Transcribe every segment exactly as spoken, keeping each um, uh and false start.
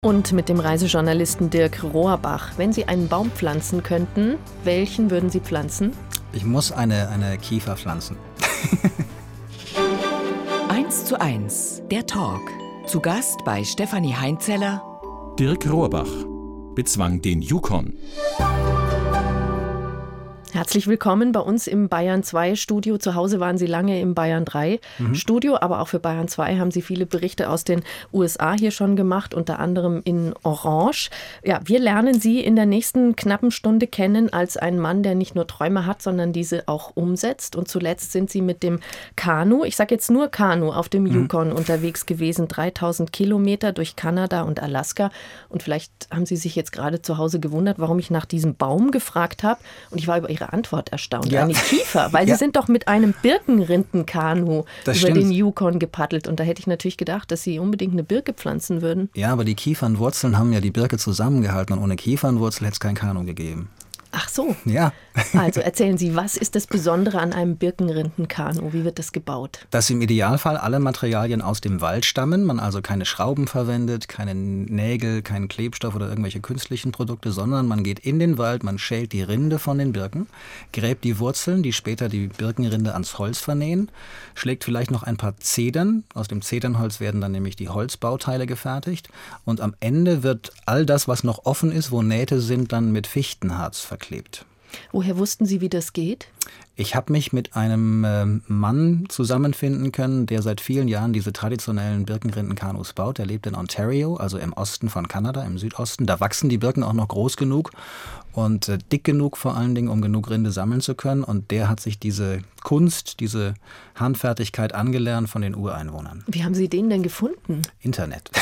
Und mit dem Reisejournalisten Dirk Rohrbach. Wenn Sie einen Baum pflanzen könnten, welchen würden Sie pflanzen? Ich muss eine, eine Kiefer pflanzen. eins zu eins, der Talk. Zu Gast bei Stefanie Heinzeller. Dirk Rohrbach bezwang den Yukon. Herzlich willkommen bei uns im Bayern zwei Studio. Zu Hause waren Sie lange im Bayern drei mhm. Studio, aber auch für Bayern zwei haben Sie viele Berichte aus den U S A hier schon gemacht, unter anderem in Orange. Ja, wir lernen Sie in der nächsten knappen Stunde kennen als einen Mann, der nicht nur Träume hat, sondern diese auch umsetzt. Und zuletzt sind Sie mit dem Kanu, ich sage jetzt nur Kanu, auf dem mhm. Yukon unterwegs gewesen. dreitausend Kilometer durch Kanada und Alaska. Und vielleicht haben Sie sich jetzt gerade zu Hause gewundert, warum ich nach diesem Baum gefragt habe. Und ich war über Ihre Antwort erstaunt. Ja. Eine Kiefer, weil ja. Sie sind doch mit einem Birkenrindenkanu das über stimmt. den Yukon gepaddelt. Und da hätte ich natürlich gedacht, dass Sie unbedingt eine Birke pflanzen würden. Ja, aber die Kiefernwurzeln haben ja die Birke zusammengehalten und ohne Kiefernwurzel hätte es kein Kanu gegeben. Ach so. Ja. Also erzählen Sie, was ist das Besondere an einem Birkenrindenkanu? Wie wird das gebaut? Dass im Idealfall alle Materialien aus dem Wald stammen, man also keine Schrauben verwendet, keine Nägel, keinen Klebstoff oder irgendwelche künstlichen Produkte, sondern man geht in den Wald, man schält die Rinde von den Birken, gräbt die Wurzeln, die später die Birkenrinde ans Holz vernähen, schlägt vielleicht noch ein paar Zedern. Aus dem Zedernholz werden dann nämlich die Holzbauteile gefertigt und am Ende wird all das, was noch offen ist, wo Nähte sind, dann mit Fichtenharz verklebt. Klebt. Woher wussten Sie, wie das geht? Ich habe mich mit einem äh, Mann zusammenfinden können, der seit vielen Jahren diese traditionellen Birkenrindenkanus baut. Er lebt in Ontario, also im Osten von Kanada, im Südosten. Da wachsen die Birken auch noch groß genug und äh, dick genug vor allen Dingen, um genug Rinde sammeln zu können. Und der hat sich diese Kunst, diese Handfertigkeit angelernt von den Ureinwohnern. Wie haben Sie den denn gefunden? Internet.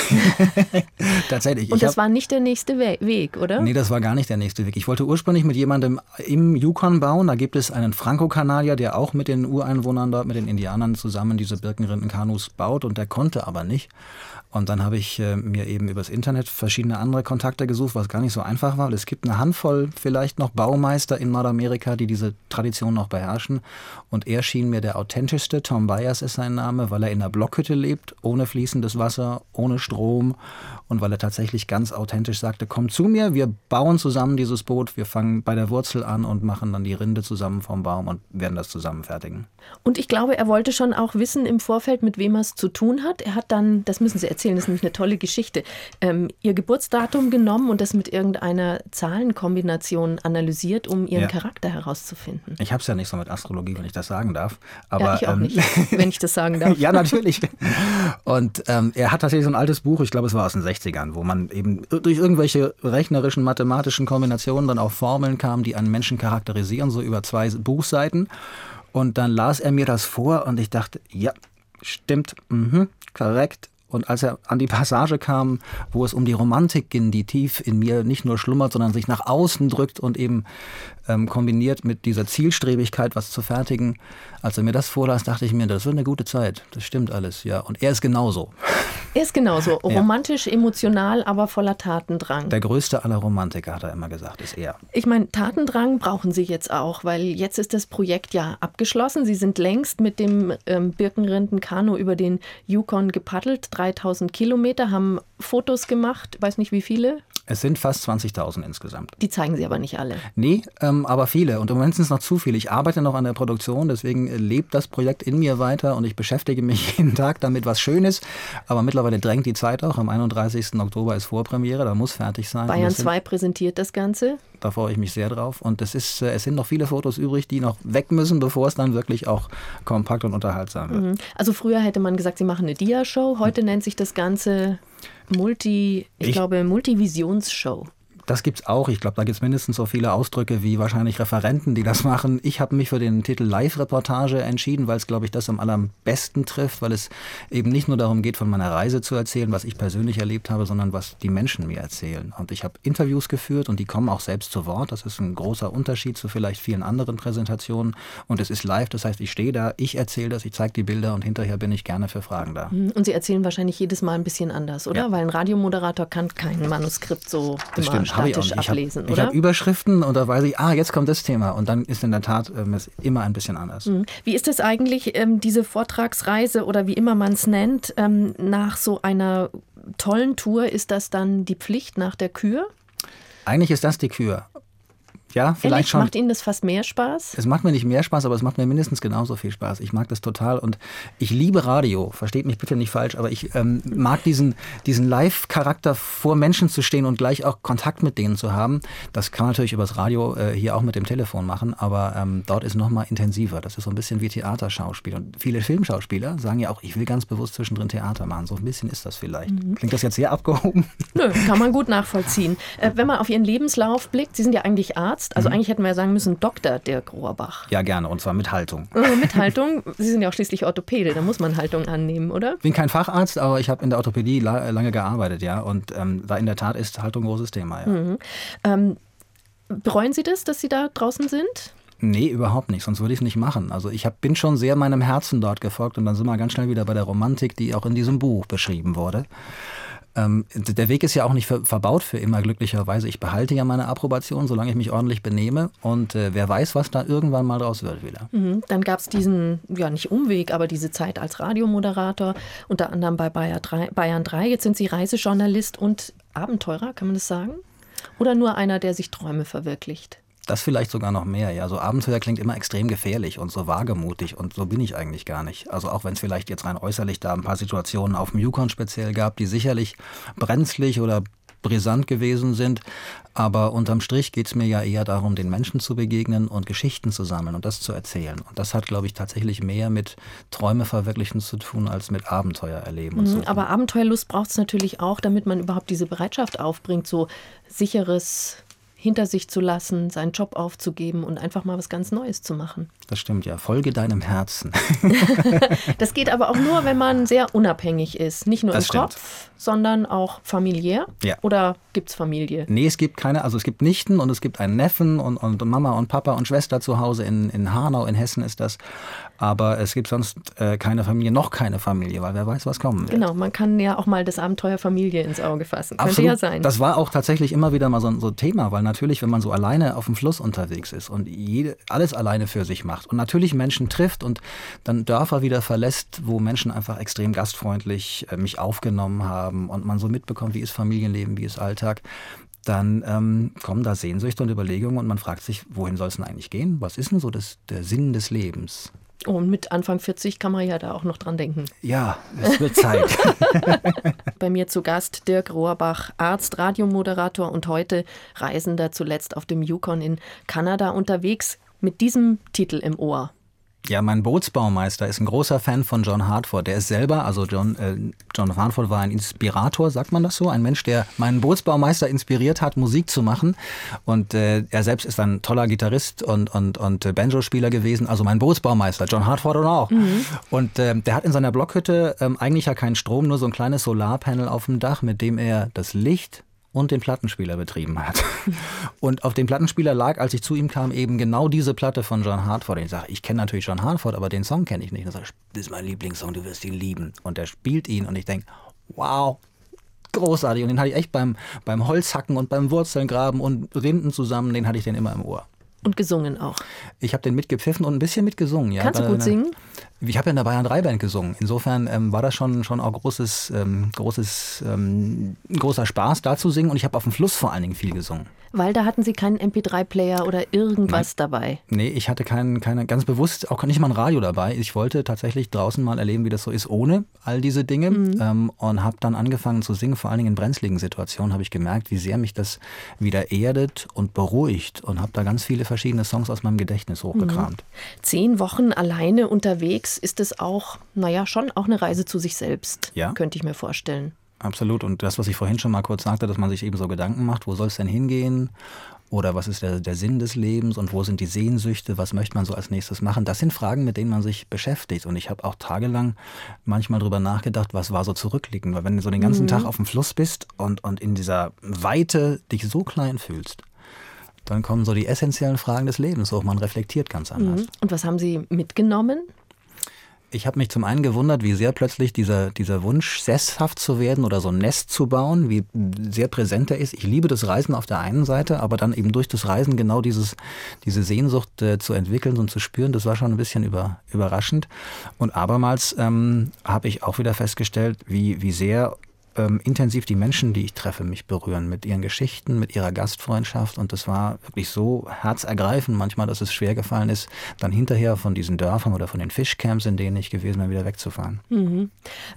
Tatsächlich. Und das hab, war nicht der nächste We- Weg, oder? Nee, das war gar nicht der nächste Weg. Ich wollte ursprünglich mit jemandem im Yukon bauen. Da gibt es einen Franco-Kanadier, der auch mit den Ureinwohnern dort, mit den Indianern zusammen diese Birkenrindenkanus baut. Und der konnte aber nicht. Und dann habe ich äh, mir eben übers Internet verschiedene andere Kontakte gesucht, was gar nicht so einfach war. Es gibt eine Handvoll vielleicht noch Baumeister in Nordamerika, die diese Tradition noch beherrschen. Und er schien mir der authentischste. Tom Byers ist sein Name, weil er in einer Blockhütte lebt, ohne fließendes Wasser, ohne Strom. Und weil er tatsächlich ganz authentisch sagte, komm zu mir, wir bauen zusammen dieses Boot, wir fangen bei der Wurzel an und machen dann die Rinde zusammen vom Baum und werden das zusammen fertigen. Und ich glaube, er wollte schon auch wissen im Vorfeld, mit wem er es zu tun hat. Er hat dann, das müssen Sie erzählen, das ist nämlich eine tolle Geschichte, ähm, Ihr Geburtsdatum genommen und das mit irgendeiner Zahlenkombination analysiert, um Ihren ja. Charakter herauszufinden. Ich habe es ja nicht so mit Astrologie, wenn ich das sagen darf. Aber, ja, ich auch ähm, nicht, wenn ich das sagen darf. Ja, natürlich. Und ähm, er hat tatsächlich so ein altes Buch, ich glaube, es war aus den sechzigern, wo man eben durch irgendwelche rechnerischen, mathematischen Kombinationen dann auf Formeln kam, die einen Menschen charakterisieren, so über zwei Buchseiten. Und dann las er mir das vor und ich dachte, ja, stimmt, mhm, korrekt. Und als er an die Passage kam, wo es um die Romantik ging, die tief in mir nicht nur schlummert, sondern sich nach außen drückt und eben ähm, kombiniert mit dieser Zielstrebigkeit, was zu fertigen, als er mir das vorlas, dachte ich mir, das wird eine gute Zeit. Das stimmt alles, ja. Und er ist genauso. Er ist genauso. Romantisch, ja. emotional, aber voller Tatendrang. Der größte aller Romantiker, hat er immer gesagt, ist er. Ich meine, Tatendrang brauchen Sie jetzt auch, weil jetzt ist das Projekt ja abgeschlossen. Sie sind längst mit dem ähm, Birkenrindenkanu über den Yukon gepaddelt. dreitausend Kilometer, haben Fotos gemacht, weiß nicht wie viele. Es sind fast zwanzigtausend insgesamt. Die zeigen Sie aber nicht alle. Nee, ähm, aber viele. Und im Moment sind es noch zu viele. Ich arbeite noch an der Produktion, deswegen lebt das Projekt in mir weiter und ich beschäftige mich jeden Tag damit, was schön ist. Aber mittlerweile drängt die Zeit auch. Am einunddreißigsten Oktober ist Vorpremiere, da muss fertig sein. Bayern zwei präsentiert das Ganze. Da freue ich mich sehr drauf. Und es, ist, es sind noch viele Fotos übrig, die noch weg müssen, bevor es dann wirklich auch kompakt und unterhaltsam wird. Mhm. Also früher hätte man gesagt, Sie machen eine Dia-Show. Heute mhm. nennt sich das Ganze Multi, ich, ich glaube, Multivisionsshow. Das gibt's auch. Ich glaube, da gibt es mindestens so viele Ausdrücke wie wahrscheinlich Referenten, die das machen. Ich habe mich für den Titel Live-Reportage entschieden, weil es, glaube ich, das am allerbesten trifft, weil es eben nicht nur darum geht, von meiner Reise zu erzählen, was ich persönlich erlebt habe, sondern was die Menschen mir erzählen. Und ich habe Interviews geführt und die kommen auch selbst zu Wort. Das ist ein großer Unterschied zu vielleicht vielen anderen Präsentationen. Und es ist live, das heißt, ich stehe da, ich erzähle das, ich zeige die Bilder und hinterher bin ich gerne für Fragen da. Und Sie erzählen wahrscheinlich jedes Mal ein bisschen anders, oder? Ja. Weil ein Radiomoderator kann kein Manuskript so das immer stimmt. statisch ich ablesen, hab, oder? Ich habe Überschriften und da weiß ich, ah, jetzt kommt das Thema. Und dann ist in der Tat ähm, es immer ein bisschen anders. Wie ist es eigentlich, ähm, diese Vortragsreise oder wie immer man es nennt, ähm, nach so einer tollen Tour ist das dann die Pflicht nach der Kür? Eigentlich ist das die Kür. Ja, vielleicht Ehrlich, schon. Macht Ihnen das fast mehr Spaß? Es macht mir nicht mehr Spaß, aber es macht mir mindestens genauso viel Spaß. Ich mag das total und ich liebe Radio. Versteht mich bitte nicht falsch, aber ich ähm, mag diesen, diesen Live-Charakter, vor Menschen zu stehen und gleich auch Kontakt mit denen zu haben. Das kann man natürlich übers Radio äh, hier auch mit dem Telefon machen, aber ähm, dort ist noch mal intensiver. Das ist so ein bisschen wie Theaterschauspiel. Und viele Filmschauspieler sagen ja auch, ich will ganz bewusst zwischendrin Theater machen. So ein bisschen ist das vielleicht. Mhm. Klingt das jetzt sehr abgehoben? Nö, kann man gut nachvollziehen. Äh, wenn man auf Ihren Lebenslauf blickt, Sie sind ja eigentlich Arzt. Also mhm. eigentlich hätten wir ja sagen müssen, Doktor Dirk Rohrbach. Ja, gerne. Und zwar mit Haltung. Äh, mit Haltung? Sie sind ja auch schließlich Orthopäde. Da muss man Haltung annehmen, oder? Ich bin kein Facharzt, aber ich habe in der Orthopädie la- lange gearbeitet, ja. Und ähm, da in der Tat ist Haltung ein großes Thema, ja. Mhm. Ähm, bereuen Sie das, dass Sie da draußen sind? Nee, überhaupt nicht, sonst würde ich es nicht machen. Also ich hab, bin schon sehr meinem Herzen dort gefolgt und dann sind wir ganz schnell wieder bei der Romantik, die auch in diesem Buch beschrieben wurde. Ähm, der Weg ist ja auch nicht ver- verbaut für immer, glücklicherweise. Ich behalte ja meine Approbation, solange ich mich ordentlich benehme. Und äh, wer weiß, was da irgendwann mal draus wird wieder. Mhm. Dann gab es diesen, ja nicht Umweg, aber diese Zeit als Radiomoderator, unter anderem bei Bayern drei. Bayern drei. Jetzt sind Sie Reisejournalist und Abenteurer, kann man das sagen? Oder nur einer, der sich Träume verwirklicht? Das vielleicht sogar noch mehr, ja. So Abenteuer klingt immer extrem gefährlich und so wagemutig und so bin ich eigentlich gar nicht. Also auch wenn es vielleicht jetzt rein äußerlich da ein paar Situationen auf dem Yukon speziell gab, die sicherlich brenzlig oder brisant gewesen sind, aber unterm Strich geht es mir ja eher darum, den Menschen zu begegnen und Geschichten zu sammeln und das zu erzählen. Und das hat, glaube ich, tatsächlich mehr mit Träume verwirklichen zu tun, als mit Abenteuer erleben. Und mhm, so. Aber Abenteuerlust braucht es natürlich auch, damit man überhaupt diese Bereitschaft aufbringt, so sicheres hinter sich zu lassen, seinen Job aufzugeben und einfach mal was ganz Neues zu machen. Das stimmt, ja. Folge deinem Herzen. Das geht aber auch nur, wenn man sehr unabhängig ist. Nicht nur das im stimmt. Kopf, sondern auch familiär. Ja. Oder gibt es Familie? Nee, es gibt keine. Also es gibt Nichten und es gibt einen Neffen und, und Mama und Papa und Schwester zu Hause. In, in Hanau, in Hessen ist das. Aber es gibt sonst äh, keine Familie, noch keine Familie, weil wer weiß, was kommen wird. Genau, man kann ja auch mal das Abenteuer Familie ins Auge fassen. Absolut. Könnte ja sein. Das war auch tatsächlich immer wieder mal so ein so Thema, weil natürlich, wenn man so alleine auf dem Fluss unterwegs ist und jede, alles alleine für sich macht und natürlich Menschen trifft und dann Dörfer wieder verlässt, wo Menschen einfach extrem gastfreundlich äh, mich aufgenommen haben und man so mitbekommt, wie ist Familienleben, wie ist Alltag, dann ähm, kommen da Sehnsüchte und Überlegungen und man fragt sich, wohin soll es denn eigentlich gehen? Was ist denn so das, der Sinn des Lebens? Oh, und mit Anfang vierzig kann man ja da auch noch dran denken. Ja, es wird Zeit. Bei mir zu Gast Dirk Rohrbach, Arzt, Radiomoderator und heute Reisender, zuletzt auf dem Yukon in Kanada unterwegs, mit diesem Titel im Ohr. Ja, mein Bootsbaumeister ist ein großer Fan von John Hartford. Der ist selber, also John, äh, John Hartford war ein Inspirator, sagt man das so? Ein Mensch, der meinen Bootsbaumeister inspiriert hat, Musik zu machen. Und äh, er selbst ist ein toller Gitarrist und, und, und Banjo-Spieler gewesen. Also mein Bootsbaumeister, John Hartford und auch. Mhm. Und äh, der hat in seiner Blockhütte ähm, eigentlich ja keinen Strom, nur so ein kleines Solarpanel auf dem Dach, mit dem er das Licht und den Plattenspieler betrieben hat. Und auf dem Plattenspieler lag, als ich zu ihm kam, eben genau diese Platte von John Hartford. Und ich sage, ich kenne natürlich John Hartford, aber den Song kenne ich nicht. Und er sagt, das ist mein Lieblingssong, du wirst ihn lieben. Und er spielt ihn und ich denke, wow, großartig. Und den hatte ich echt beim, beim Holzhacken und beim Wurzelgraben und Rinden zusammen, den hatte ich den immer im Ohr. Und gesungen auch. Ich habe den mitgepfiffen und ein bisschen mitgesungen. Ja. Kannst du gut singen? Ich habe ja in der Bayern drei Band gesungen. Insofern ähm, war das schon, schon auch großes, ähm, großes, ähm, großer Spaß, da zu singen. Und ich habe auf dem Fluss vor allen Dingen viel gesungen. Weil da hatten Sie keinen M P drei Player oder irgendwas Nein. dabei? Nee, ich hatte keinen, keine, ganz bewusst auch nicht mal ein Radio dabei. Ich wollte tatsächlich draußen mal erleben, wie das so ist ohne all diese Dinge. Mhm. Ähm, und habe dann angefangen zu singen. Vor allen Dingen in brenzligen Situationen habe ich gemerkt, wie sehr mich das wieder erdet und beruhigt. Und habe da ganz viele verschiedene Songs aus meinem Gedächtnis hochgekramt. Mhm. Zehn Wochen alleine unterwegs, ist es auch, naja, schon auch eine Reise zu sich selbst, ja? Könnte ich mir vorstellen. Absolut. Und das, was ich vorhin schon mal kurz sagte, dass man sich eben so Gedanken macht, wo soll es denn hingehen? Oder was ist der, der Sinn des Lebens und wo sind die Sehnsüchte? Was möchte man so als nächstes machen? Das sind Fragen, mit denen man sich beschäftigt. Und ich habe auch tagelang manchmal drüber nachgedacht, was war so zurückliegend. Weil wenn du so den ganzen mhm. Tag auf dem Fluss bist und, und in dieser Weite dich so klein fühlst, dann kommen so die essentiellen Fragen des Lebens hoch. Man reflektiert ganz anders. Und was haben Sie mitgenommen? Ich habe mich zum einen gewundert, wie sehr plötzlich dieser, dieser Wunsch, sesshaft zu werden oder so ein Nest zu bauen, wie sehr präsent er ist. Ich liebe das Reisen auf der einen Seite, aber dann eben durch das Reisen genau dieses, diese Sehnsucht äh, zu entwickeln und zu spüren, das war schon ein bisschen über, überraschend. Und abermals ähm, habe ich auch wieder festgestellt, wie, wie sehr ähm, intensiv die Menschen, die ich treffe, mich berühren mit ihren Geschichten, mit ihrer Gastfreundschaft. Und das war wirklich so herzergreifend manchmal, dass es schwer gefallen ist, dann hinterher von diesen Dörfern oder von den Fischcamps, in denen ich gewesen bin, wieder wegzufahren. Mhm.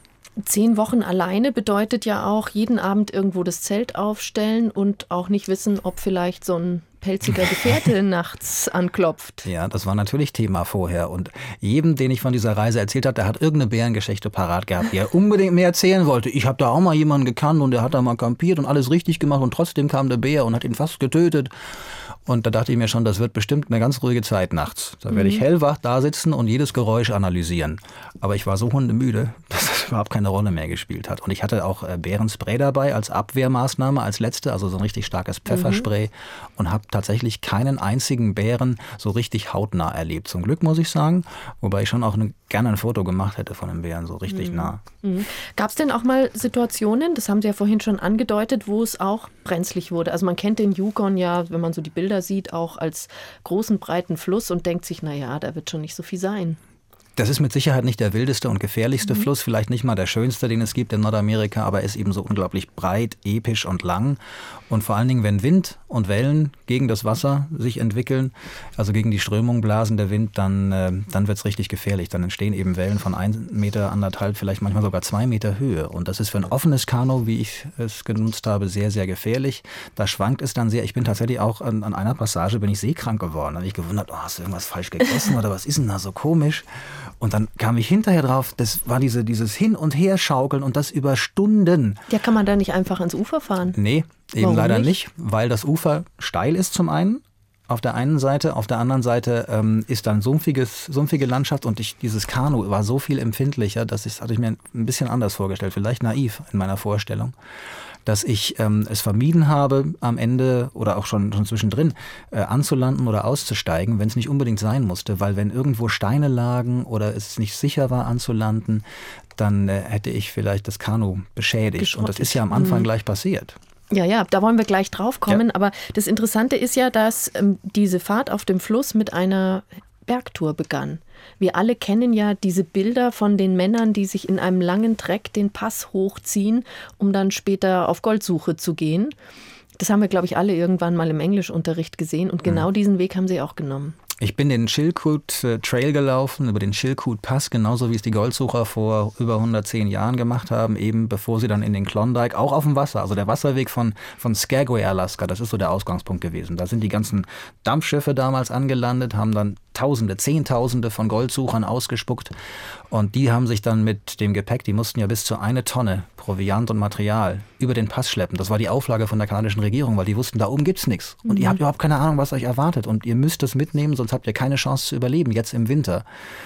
Zehn Wochen alleine bedeutet ja auch jeden Abend irgendwo das Zelt aufstellen und auch nicht wissen, ob vielleicht so ein pelziger Gefährte nachts anklopft. Ja, das war natürlich Thema vorher. Und jedem, den ich von dieser Reise erzählt habe, der hat irgendeine Bärengeschichte parat gehabt, die er unbedingt mehr erzählen wollte. Ich habe da auch mal jemanden gekannt und der hat da mal kampiert und alles richtig gemacht und trotzdem kam der Bär und hat ihn fast getötet. Und da dachte ich mir schon, das wird bestimmt eine ganz ruhige Zeit nachts. Da werde ich hellwach da sitzen und jedes Geräusch analysieren. Aber ich war so hundemüde, dass das überhaupt keine Rolle mehr gespielt hat. Und ich hatte auch Bärenspray dabei als Abwehrmaßnahme, als letzte, also so ein richtig starkes Pfefferspray. Mhm. Und habe tatsächlich keinen einzigen Bären so richtig hautnah erlebt. Zum Glück, muss ich sagen. Wobei ich schon auch eine, gerne ein Foto gemacht hätte von einem Bären, so richtig mhm. nah. Mhm. Gab es denn auch mal Situationen, das haben Sie ja vorhin schon angedeutet, wo es auch brenzlig wurde? Also man kennt den Yukon ja, wenn man so die Bilder sieht, auch als großen, breiten Fluss und denkt sich, naja, da wird schon nicht so viel sein. Das ist mit Sicherheit nicht der wildeste und gefährlichste mhm. Fluss, vielleicht nicht mal der schönste, den es gibt in Nordamerika, aber er ist eben so unglaublich breit, episch und lang. Und vor allen Dingen, wenn Wind und Wellen gegen das Wasser sich entwickeln, also gegen die Strömung blasen der Wind, dann, äh, dann wird es richtig gefährlich. Dann entstehen eben Wellen von ein Meter, anderthalb, vielleicht manchmal sogar zwei Meter Höhe. Und das ist für ein offenes Kanu, wie ich es genutzt habe, sehr, sehr gefährlich. Da schwankt es dann sehr. Ich bin tatsächlich auch an, an einer Passage bin ich seekrank geworden. Da habe ich gewundert, oh, hast du irgendwas falsch gegessen oder was ist denn da so komisch? Und dann kam ich hinterher drauf, das war diese, dieses Hin- und Herschaukeln und das über Stunden. Ja, kann man da nicht einfach ans Ufer fahren? Nee, eben Warum leider nicht? nicht, weil das Ufer steil ist zum einen. Auf der einen Seite, auf der anderen Seite ähm, ist dann sumpfiges, sumpfige Landschaft und ich, dieses Kanu war so viel empfindlicher, dass ich, das hatte ich mir ein bisschen anders vorgestellt, vielleicht naiv in meiner Vorstellung, dass ich ähm, es vermieden habe, am Ende oder auch schon, schon zwischendrin äh, anzulanden oder auszusteigen, wenn es nicht unbedingt sein musste, weil wenn irgendwo Steine lagen oder es nicht sicher war anzulanden, dann äh, hätte ich vielleicht das Kanu beschädigt. Und das ist ja am Anfang mhm. gleich passiert. Ja, ja, da wollen wir gleich drauf kommen. Ja. Aber das Interessante ist ja, dass ähm, diese Fahrt auf dem Fluss mit einer Bergtour begann. Wir alle kennen ja diese Bilder von den Männern, die sich in einem langen Treck den Pass hochziehen, um dann später auf Goldsuche zu gehen. Das haben wir, glaube ich, alle irgendwann mal im Englischunterricht gesehen. Und genau mhm. diesen Weg haben sie auch genommen. Ich bin den Chilkoot Trail gelaufen, über den Chilkoot Pass, genauso wie es die Goldsucher vor über hundertzehn Jahren gemacht haben, eben bevor sie dann in den Klondike, auch auf dem Wasser, also der Wasserweg von, von Skagway, Alaska, das ist so der Ausgangspunkt gewesen. Da sind die ganzen Dampfschiffe damals angelandet, haben dann Tausende, Zehntausende von Goldsuchern ausgespuckt und die haben sich dann mit dem Gepäck, die mussten ja bis zu eine Tonne Proviant und Material über den Pass schleppen. Das war die Auflage von der kanadischen Regierung, weil die wussten, da oben gibt's nichts. Und mhm. ihr habt überhaupt keine Ahnung, was euch erwartet und ihr müsst es mitnehmen, sonst habt ihr keine Chance zu überleben, jetzt im Winter.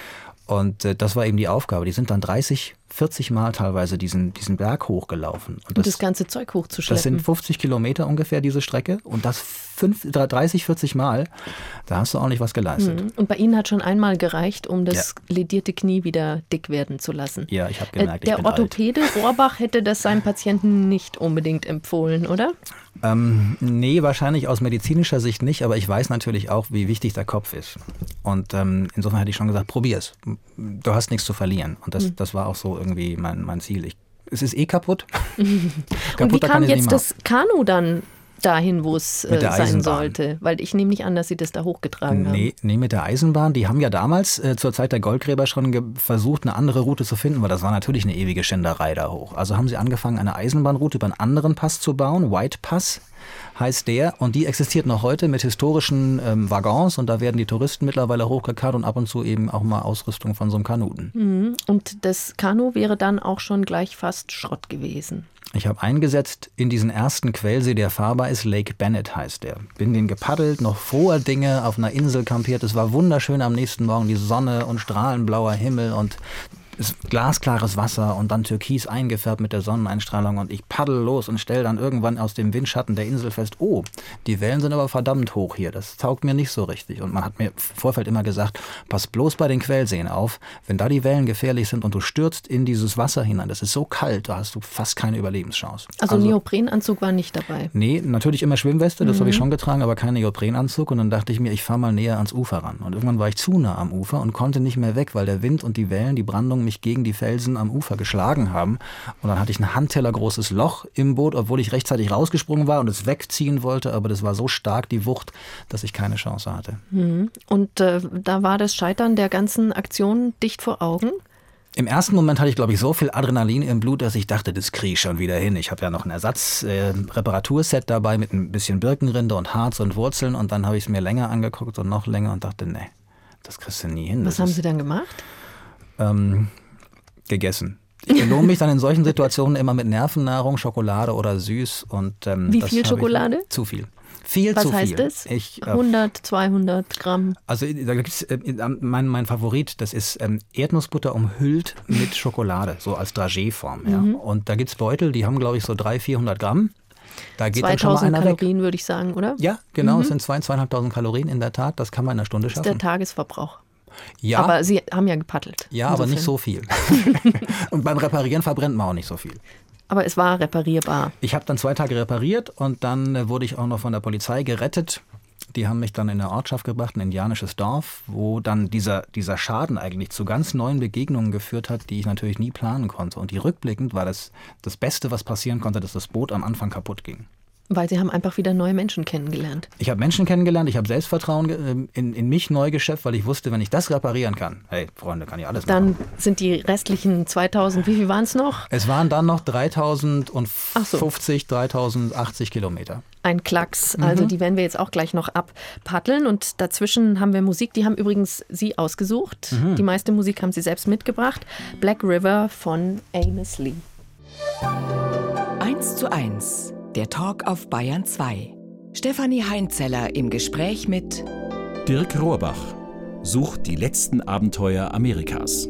Und äh, das war eben die Aufgabe. Die sind dann dreißig, vierzig Mal teilweise diesen, diesen Berg hochgelaufen. Und das, und das ganze Zeug hochzuschleppen. Das sind fünfzig Kilometer ungefähr, diese Strecke. Und das fünf, dreißig, vierzig Mal, da hast du auch nicht was geleistet. Mhm. Und bei Ihnen hat schon einmal gereicht, um das ja. ledierte Knie wieder dick werden zu lassen. Ja, ich habe gemerkt, äh, ich bin alt. Der Orthopäde Rohrbach hätte das seinem Patienten nicht unbedingt empfohlen, oder? Ähm, nee, wahrscheinlich aus medizinischer Sicht nicht, aber ich weiß natürlich auch, wie wichtig der Kopf ist. Und ähm, insofern hätte ich schon gesagt, probier's. Du hast nichts zu verlieren. Und das, mhm. das war auch so irgendwie mein, mein Ziel. Ich, es ist eh kaputt. kaputt. Und wie kam jetzt das Kanu dann dahin, wo es äh, sein sollte? Weil ich nehme nicht an, dass Sie das da hochgetragen nee, haben. Nee, mit der Eisenbahn. Die haben ja damals äh, zur Zeit der Goldgräber schon ge- versucht, eine andere Route zu finden, weil das war natürlich eine ewige Schinderei da hoch. Also haben sie angefangen, eine Eisenbahnroute über einen anderen Pass zu bauen. White Pass heißt der. Und die existiert noch heute mit historischen ähm, Waggons. Und da werden die Touristen mittlerweile hochgekarrt und ab und zu eben auch mal Ausrüstung von so einem Kanuten. Mhm. Und das Kanu wäre dann auch schon gleich fast Schrott gewesen. Ich habe eingesetzt in diesen ersten Quellsee, der fahrbar ist. Lake Bennett heißt der. Bin den gepaddelt, noch vor Dinge auf einer Insel kampiert. Es war wunderschön am nächsten Morgen, die Sonne und strahlenblauer Himmel und glasklares Wasser und dann türkis eingefärbt mit der Sonneneinstrahlung und ich paddel los und stelle dann irgendwann aus dem Windschatten der Insel fest, oh, die Wellen sind aber verdammt hoch hier, das taugt mir nicht so richtig. Und man hat mir im Vorfeld immer gesagt, pass bloß bei den Quellseen auf, wenn da die Wellen gefährlich sind und du stürzt in dieses Wasser hinein, das ist so kalt, da hast du fast keine Überlebenschance. Also, also Neoprenanzug war nicht dabei? Nee, natürlich immer Schwimmweste, das mhm. habe ich schon getragen, aber kein Neoprenanzug und dann dachte ich mir, ich fahre mal näher ans Ufer ran und irgendwann war ich zu nah am Ufer und konnte nicht mehr weg, weil der Wind und die Wellen, die Brandung mich gegen die Felsen am Ufer geschlagen haben. Und dann hatte ich ein handtellergroßes Loch im Boot, obwohl ich rechtzeitig rausgesprungen war und es wegziehen wollte. Aber das war so stark, die Wucht, dass ich keine Chance hatte. Und äh, da war das Scheitern der ganzen Aktion dicht vor Augen? Im ersten Moment hatte ich, glaube ich, so viel Adrenalin im Blut, dass ich dachte, das kriege ich schon wieder hin. Ich habe ja noch ein Ersatz-Reparaturset äh, dabei mit ein bisschen Birkenrinde und Harz und Wurzeln. Und dann habe ich es mir länger angeguckt und noch länger und dachte, nee, das kriegst du nie hin. Was das haben ist, Sie dann gemacht? Ähm, gegessen. Ich belohne mich dann in solchen Situationen immer mit Nervennahrung, Schokolade oder süß. Und, ähm, Wie das viel Schokolade? Ich, zu viel. Viel Was zu viel. heißt das? Ich, äh, hundert, zweihundert Gramm? Also da gibt's, äh, mein, mein Favorit, das ist ähm, Erdnussbutter umhüllt mit Schokolade, so als Dragé-Form. Ja. Mhm. Und da gibt es Beutel, die haben, glaube ich, so dreihundert, vierhundert Gramm. Da geht dann schon mal einer Kalorien, weg. Würde ich sagen, oder? Ja, genau, mhm. es sind zweitausend, zweitausendfünfhundert Kalorien in der Tat. Das kann man in einer Stunde schaffen. Das ist der Tagesverbrauch. Ja. Aber Sie haben ja gepaddelt. Ja, aber nicht so viel. Und beim Reparieren verbrennt man auch nicht so viel. Aber es war reparierbar. Ich habe dann zwei Tage repariert und dann äh, wurde ich auch noch von der Polizei gerettet. Die haben mich dann in eine Ortschaft gebracht, ein indianisches Dorf, wo dann dieser, dieser Schaden eigentlich zu ganz neuen Begegnungen geführt hat, die ich natürlich nie planen konnte. Und die rückblickend war das das Beste, was passieren konnte, dass das Boot am Anfang kaputt ging. Weil Sie haben einfach wieder neue Menschen kennengelernt. Ich habe Menschen kennengelernt, ich habe Selbstvertrauen in, in mich neu geschöpft, weil ich wusste, wenn ich das reparieren kann, hey Freunde, kann ich alles dann machen. Dann sind die restlichen zweitausend, wie viel waren es noch? Es waren dann noch dreitausendfünfzig, so. dreitausendachtzig Kilometer. Ein Klacks, also mhm. die werden wir jetzt auch gleich noch abpaddeln und dazwischen haben wir Musik, die haben übrigens Sie ausgesucht. Mhm. Die meiste Musik haben Sie selbst mitgebracht. Black River von Amos Lee. eins zu eins. Der Talk auf Bayern zwei. Stefanie Heinzeller im Gespräch mit Dirk Rohrbach sucht die letzten Abenteuer Amerikas.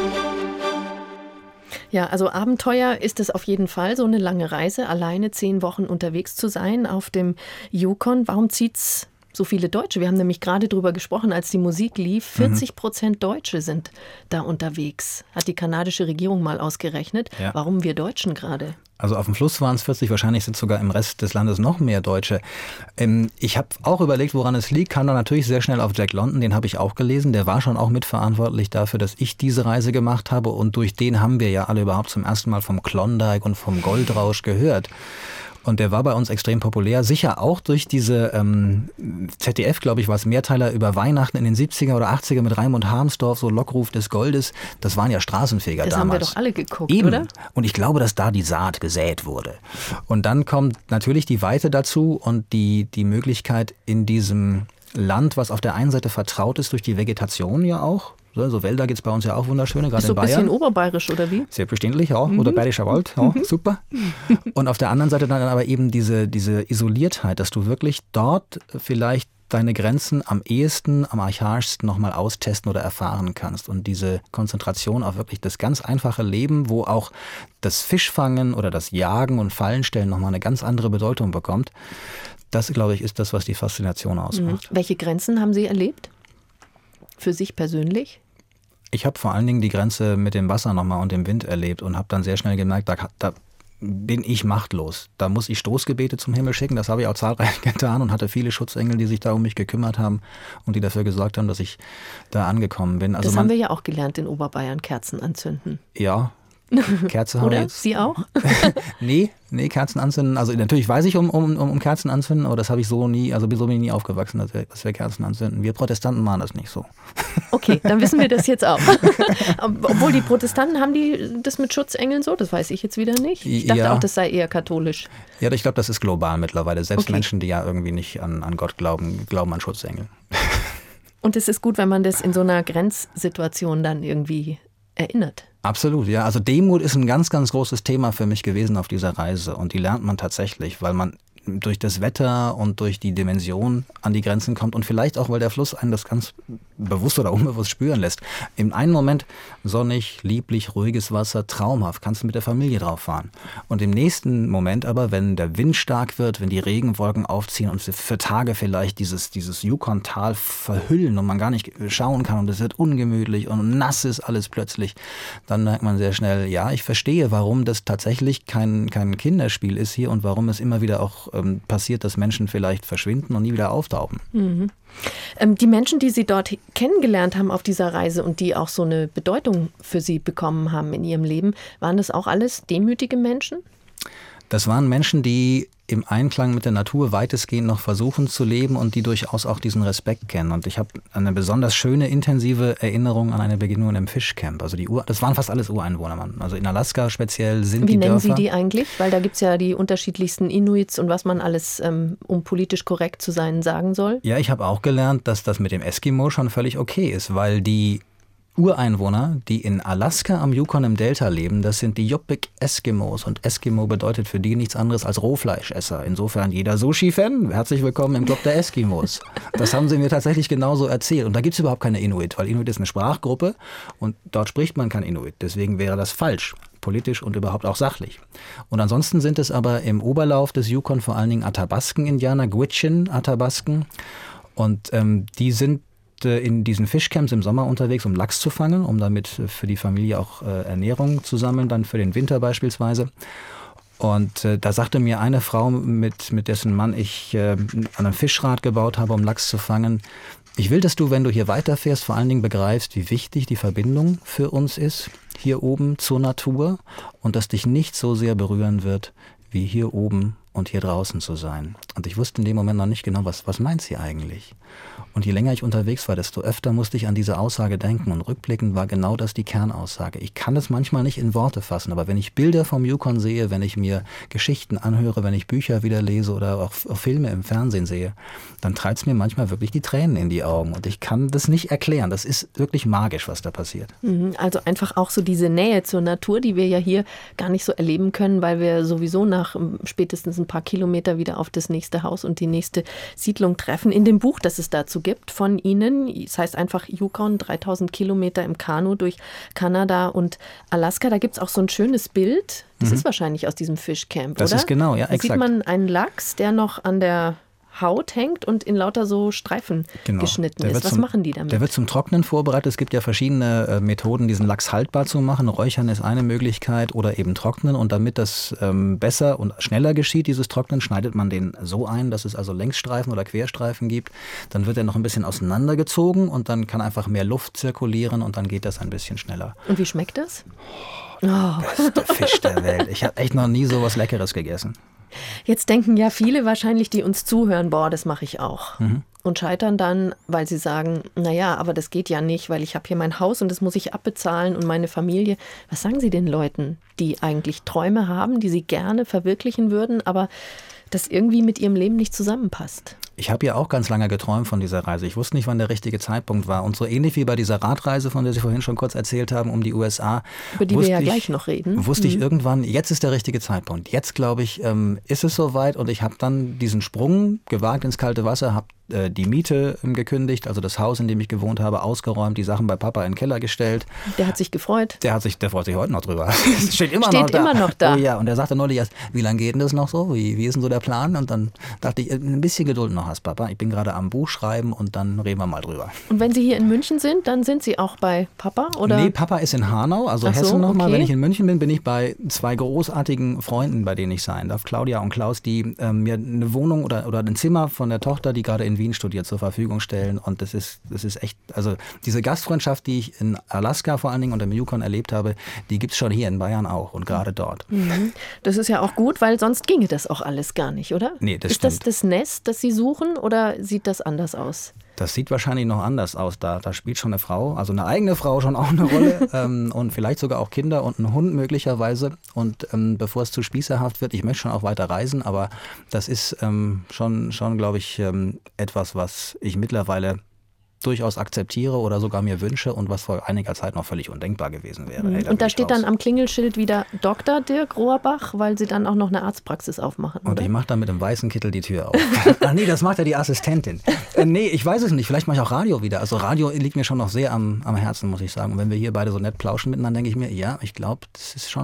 Ja, also Abenteuer ist es auf jeden Fall, so eine lange Reise, alleine zehn Wochen unterwegs zu sein auf dem Yukon. Warum zieht's so viele Deutsche? Wir haben nämlich gerade drüber gesprochen, als die Musik lief. vierzig Prozent Deutsche sind da unterwegs. Hat die kanadische Regierung mal ausgerechnet. Ja. Warum wir Deutschen gerade? Also auf dem Fluss waren es vierzig, wahrscheinlich sind sogar im Rest des Landes noch mehr Deutsche. Ähm, ich habe auch überlegt, woran es liegt, kam dann natürlich sehr schnell auf Jack London, den habe ich auch gelesen. Der war schon auch mitverantwortlich dafür, dass ich diese Reise gemacht habe und durch den haben wir ja alle überhaupt zum ersten Mal vom Klondike und vom Goldrausch gehört. Und der war bei uns extrem populär, sicher auch durch diese ähm, Z D F, glaube ich, war es Mehrteiler über Weihnachten in den siebziger oder achtziger mit Raimund Harmsdorf, so Lockruf des Goldes. Das waren ja Straßenfeger das damals. Das haben wir doch alle geguckt, Eben. Oder? Und ich glaube, dass da die Saat gesät wurde. Und dann kommt natürlich die Weite dazu und die, die Möglichkeit in diesem Land, was auf der einen Seite vertraut ist durch die Vegetation ja auch. So, so Wälder gibt es bei uns ja auch wunderschöne, gerade so in Bayern. So ein bisschen oberbayerisch, oder wie? Selbstverständlich, ja. Mhm. Oder Bayerischer Wald, ja, super. Und auf der anderen Seite dann aber eben diese, diese Isoliertheit, dass du wirklich dort vielleicht deine Grenzen am ehesten, am archaischsten nochmal austesten oder erfahren kannst. Und diese Konzentration auf wirklich das ganz einfache Leben, wo auch das Fischfangen oder das Jagen und Fallenstellen nochmal eine ganz andere Bedeutung bekommt, das, glaube ich, ist das, was die Faszination ausmacht. Mhm. Welche Grenzen haben Sie erlebt? Für sich persönlich? Ich habe vor allen Dingen die Grenze mit dem Wasser nochmal und dem Wind erlebt und habe dann sehr schnell gemerkt, da, da bin ich machtlos. Da muss ich Stoßgebete zum Himmel schicken. Das habe ich auch zahlreich getan und hatte viele Schutzengel, die sich da um mich gekümmert haben und die dafür gesorgt haben, dass ich da angekommen bin. Also das man, haben wir ja auch gelernt in Oberbayern, Kerzen anzünden. Ja. Kerze Oder? Jetzt. Sie auch? nee, nee, Kerzen anzünden. Also natürlich weiß ich um, um, um Kerzen anzünden, aber das habe ich so nie, also so bin ich nie aufgewachsen, dass wir, dass wir Kerzen anzünden. Wir Protestanten machen das nicht so. Okay, dann wissen wir das jetzt auch. Obwohl die Protestanten, haben die das mit Schutzengeln so? Das weiß ich jetzt wieder nicht. Ich dachte ja. auch, das sei eher katholisch. Ja, ich glaube, das ist global mittlerweile. Selbst okay. Menschen, die ja irgendwie nicht an, an Gott glauben, glauben an Schutzengel. Und es ist gut, wenn man das in so einer Grenzsituation dann irgendwie erinnert. Absolut, ja. Also Demut ist ein ganz, ganz großes Thema für mich gewesen auf dieser Reise und die lernt man tatsächlich, weil man durch das Wetter und durch die Dimension an die Grenzen kommt und vielleicht auch, weil der Fluss einen das ganz bewusst oder unbewusst spüren lässt. Im einen Moment sonnig, lieblich, ruhiges Wasser, traumhaft, kannst du mit der Familie drauf fahren. Und im nächsten Moment aber, wenn der Wind stark wird, wenn die Regenwolken aufziehen und für Tage vielleicht dieses, dieses Yukon-Tal verhüllen und man gar nicht schauen kann und es wird ungemütlich und nass ist alles plötzlich, dann merkt man sehr schnell, ja, ich verstehe, warum das tatsächlich kein, kein Kinderspiel ist hier und warum es immer wieder auch ähm, passiert, dass Menschen vielleicht verschwinden und nie wieder auftauchen. Mhm. Ähm, die Menschen, die Sie dort kennengelernt haben auf dieser Reise und die auch so eine Bedeutung für Sie bekommen haben in Ihrem Leben, waren das auch alles demütige Menschen? Das waren Menschen, die im Einklang mit der Natur weitestgehend noch versuchen zu leben und die durchaus auch diesen Respekt kennen. Und ich habe eine besonders schöne, intensive Erinnerung an eine Begegnung im Fischcamp. Also die Ur, das waren fast alles Ureinwohner. Also in Alaska speziell sind Wie die nennen Dörfer. Sie die eigentlich? Weil da gibt es ja die unterschiedlichsten Inuits und was man alles, ähm, um politisch korrekt zu sein, sagen soll. Ja, ich habe auch gelernt, dass das mit dem Eskimo schon völlig okay ist, weil die Ureinwohner, die in Alaska am Yukon im Delta leben, das sind die Yupik Eskimos. Und Eskimo bedeutet für die nichts anderes als Rohfleischesser. Insofern jeder Sushi-Fan, herzlich willkommen im Club der Eskimos. Das haben sie mir tatsächlich genauso erzählt. Und da gibt es überhaupt keine Inuit, weil Inuit ist eine Sprachgruppe und dort spricht man kein Inuit. Deswegen wäre das falsch, politisch und überhaupt auch sachlich. Und ansonsten sind es aber im Oberlauf des Yukon vor allen Dingen Athabasken-Indianer, Gwich'in-Athabasken. Und ähm, die sind in diesen Fischcamps im Sommer unterwegs, um Lachs zu fangen, um damit für die Familie auch äh, Ernährung zu sammeln, dann für den Winter beispielsweise. Und äh, da sagte mir eine Frau, mit, mit dessen Mann ich äh, an einem Fischrad gebaut habe, um Lachs zu fangen, ich will, dass du, wenn du hier weiterfährst, vor allen Dingen begreifst, wie wichtig die Verbindung für uns ist, hier oben zur Natur, und dass dich nicht so sehr berühren wird, wie hier oben und hier draußen zu sein. Und ich wusste in dem Moment noch nicht genau, was, was meint sie eigentlich? Und je länger ich unterwegs war, desto öfter musste ich an diese Aussage denken. Und rückblickend war genau das die Kernaussage. Ich kann es manchmal nicht in Worte fassen, aber wenn ich Bilder vom Yukon sehe, wenn ich mir Geschichten anhöre, wenn ich Bücher wieder lese oder auch Filme im Fernsehen sehe, dann treibt es mir manchmal wirklich die Tränen in die Augen. Und ich kann das nicht erklären. Das ist wirklich magisch, was da passiert. Also einfach auch so diese Nähe zur Natur, die wir ja hier gar nicht so erleben können, weil wir sowieso nach spätestens ein paar Kilometer wieder auf das nächste Haus und die nächste Siedlung treffen. In dem Buch, das es dazu gibt von Ihnen, das heißt einfach Yukon, dreitausend Kilometer im Kanu durch Kanada und Alaska, da gibt es auch so ein schönes Bild. Das mhm. ist wahrscheinlich aus diesem Fischcamp, das oder? Das ist genau, ja, da exakt. Da sieht man einen Lachs, der noch an der Haut hängt und in lauter so Streifen genau. geschnitten der ist. Was zum, machen die damit? Der wird zum Trocknen vorbereitet. Es gibt ja verschiedene äh, Methoden, diesen Lachs haltbar zu machen. Räuchern ist eine Möglichkeit oder eben trocknen. Und damit das ähm, besser und schneller geschieht, dieses Trocknen, schneidet man den so ein, dass es also Längsstreifen oder Querstreifen gibt. Dann wird er noch ein bisschen auseinandergezogen und dann kann einfach mehr Luft zirkulieren und dann geht das ein bisschen schneller. Und wie schmeckt das? Oh, bester Fisch der Welt. Ich habe echt noch nie so was Leckeres gegessen. Jetzt denken ja viele wahrscheinlich, die uns zuhören, boah, das mache ich auch. Mhm. Und scheitern dann, weil sie sagen, naja, aber das geht ja nicht, weil ich habe hier mein Haus und das muss ich abbezahlen und meine Familie. Was sagen Sie den Leuten, die eigentlich Träume haben, die sie gerne verwirklichen würden, aber das irgendwie mit ihrem Leben nicht zusammenpasst? Ich habe ja auch ganz lange geträumt von dieser Reise. Ich wusste nicht, wann der richtige Zeitpunkt war. Und so ähnlich wie bei dieser Radreise, von der Sie vorhin schon kurz erzählt haben, um die U S A. Über die wir ja ich, gleich noch reden. Wusste mhm. ich irgendwann, jetzt ist der richtige Zeitpunkt. Jetzt, glaube ich, ähm, ist es soweit. Und ich habe dann diesen Sprung gewagt ins kalte Wasser, habe äh, die Miete ähm, gekündigt, also das Haus, in dem ich gewohnt habe, ausgeräumt, die Sachen bei Papa in den Keller gestellt. Der hat sich gefreut. Der hat sich, der freut sich heute noch drüber. Steht immer Steht noch da. immer noch da. Oh ja, und er sagte neulich erst, wie lange geht denn das noch so? Wie, wie ist denn so der Plan? Und dann dachte ich, ein bisschen Geduld noch hast, Papa. Ich bin gerade am Buch schreiben und dann reden wir mal drüber. Und wenn Sie hier in München sind, dann sind Sie auch bei Papa, oder? Nee, Papa ist in Hanau, also Ach so, Hessen nochmal. okay. Wenn ich in München bin, bin ich bei zwei großartigen Freunden, bei denen ich sein darf, Claudia und Klaus, die ähm, mir eine Wohnung oder, oder ein Zimmer von der Tochter, die gerade in Wien studiert, zur Verfügung stellen. Und das ist, das ist echt, also diese Gastfreundschaft, die ich in Alaska vor allen Dingen und im Yukon erlebt habe, die gibt es schon hier in Bayern auch und gerade dort. Mhm. Das ist ja auch gut, weil sonst ginge das auch alles gar nicht, oder? Nee, das ist stimmt. das das Nest, das Sie suchen, oder sieht das anders aus? Das sieht wahrscheinlich noch anders aus. Da, da spielt schon eine Frau, also eine eigene Frau schon auch eine Rolle ähm, und vielleicht sogar auch Kinder und ein Hund möglicherweise. Und ähm, bevor es zu spießerhaft wird, ich möchte schon auch weiter reisen, aber das ist ähm, schon, schon glaube ich, ähm, etwas, was ich mittlerweile durchaus akzeptiere oder sogar mir wünsche und was vor einiger Zeit noch völlig undenkbar gewesen wäre. Mhm. Ey, da und da steht raus. dann am Klingelschild wieder Doktor Dirk Rohrbach, weil Sie dann auch noch eine Arztpraxis aufmachen. Und oder? ich mache dann mit dem weißen Kittel die Tür auf. Ach nee, das macht ja die Assistentin. Äh, nee, ich weiß es nicht. Vielleicht mache ich auch Radio wieder. Also Radio liegt mir schon noch sehr am, am Herzen, muss ich sagen. Und wenn wir hier beide so nett plauschen miteinander, denke ich mir, ja, ich glaube, das ist schon